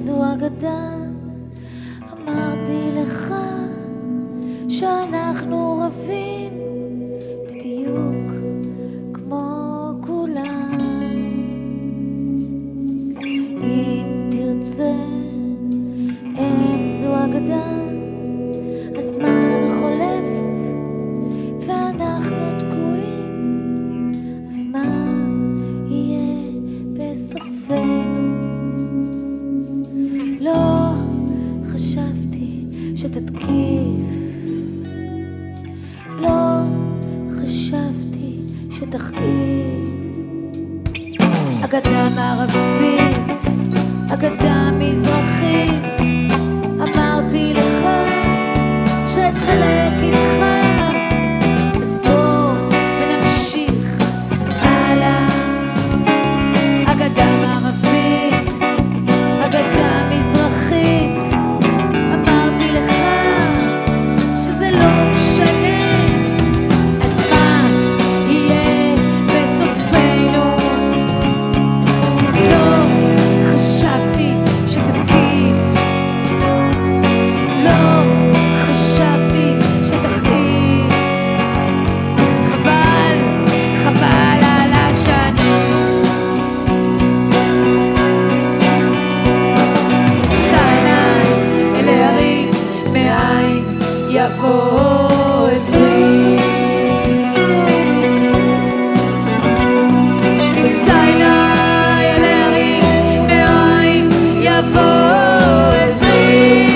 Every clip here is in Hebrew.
זו אגדה, אמרתי לך שאנחנו רבים בדיוק כמו כולם. אם תרצה, אין זו אגדה, הזמן חולף ואנחנו תקועים, אז מה יהיה בסופנו? לא חשבתי שתתקיף, לא חשבתי שתכאיב. אגדה מערבית, אגדה מזרחית, אמרתי לך שאתחלק איתך, אז בוא ונמשיך הלאה. אגדה מערבית, אגדה מזרחית, אמרתי לך שזה לא משנה, אז מה יהיה בסופנו? לא חשבתי שתתקיף, לא חשבתי שתכאיב. חבל, חבל על השנים. סיני אל ההרים מאין יבוא עזרי. סיני אל ההרים מאין יבוא עזרי.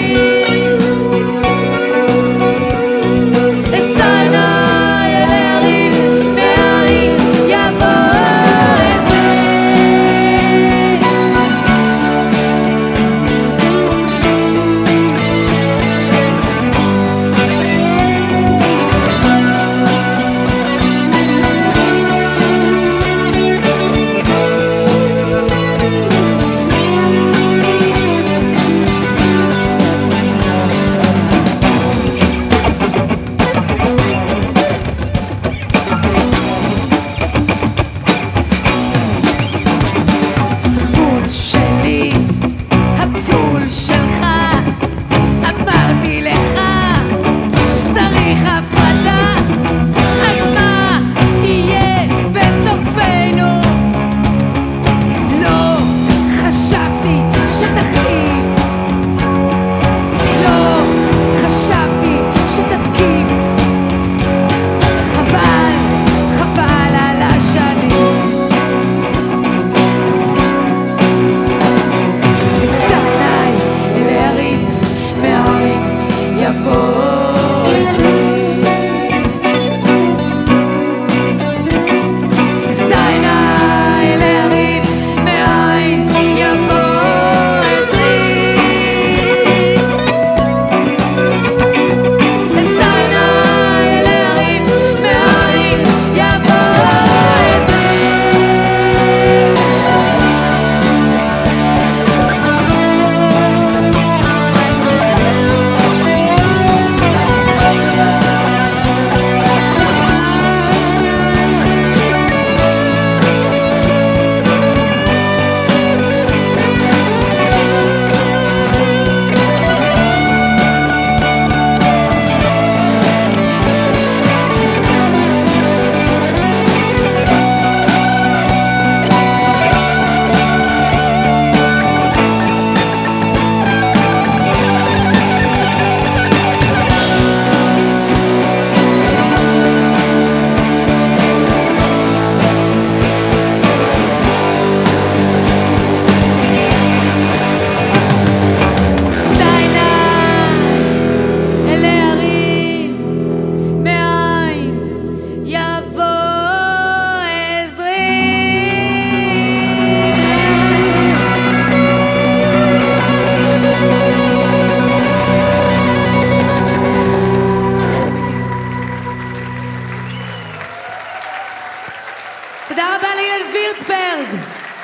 תודה רבה לאילן וירצברג,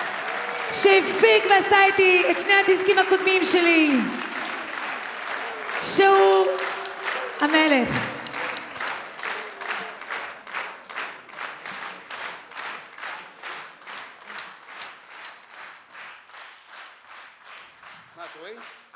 שהפיק ועשה איתי את שני הדיסקים הקודמים שלי, שהוא המלך. רואים?